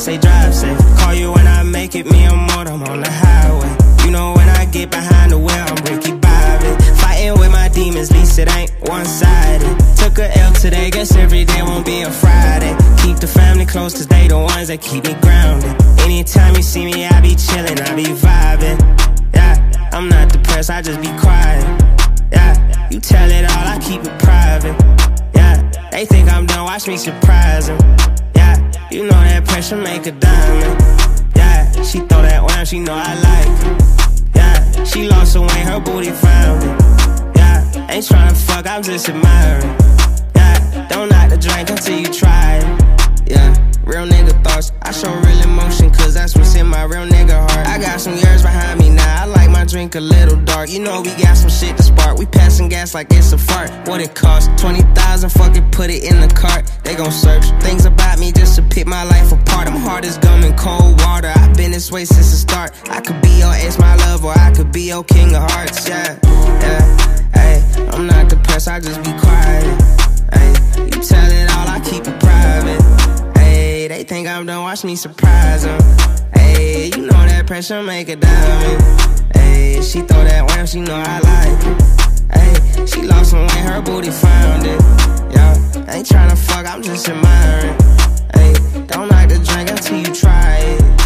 say drive safe. Call you when I make it, me and more, I'm on the highway. You know when I get behind the wheel, I'm Ricky Bobby. Fighting with my demons, least it ain't one-sided. Took a L today, guess every day won't be a Friday. Keep the family close, cause they the ones that keep me grounded. Anytime you see me, I be chillin', I be vibing. Yeah, I'm not depressed, I just be quiet. Yeah, you tell it all, I keep it private. Yeah, they think I'm done, watch me surprise them. Yeah, you know that pressure make a diamond. Yeah, she throw that wham, she know I like it. Yeah, she lost her way, her booty found it. Yeah, ain't tryna fuck, I'm just admiring. Yeah, don't knock the drink until you try it. Yeah, real nigga thoughts, I show real emotion, cause that's what's in my real nigga heart. I got some years behind me now, I like my drink a little dark. You know we got some shit to spark, we passing gas like it's a fart. What it cost? 20,000, fucking put it in the cart. They gon' search things about me just to pick my life apart. I'm hard as gum in cold water, I've been this way since the start. I could be your ex, my love, or I could be your king of hearts. Yeah, yeah, ayy, I'm not depressed, I just be quiet. Ayy, you tell it all, I keep it private. Ayy, they think I'm done, watch me surprise them. Ayy, you know that pressure make a diamond. Ayy, she throw that wham, she know I like it. Ayy, she lost some weight, her booty found it. Yeah, ain't tryna fuck, I'm just admiring. Ayy, don't like the drink until you try it.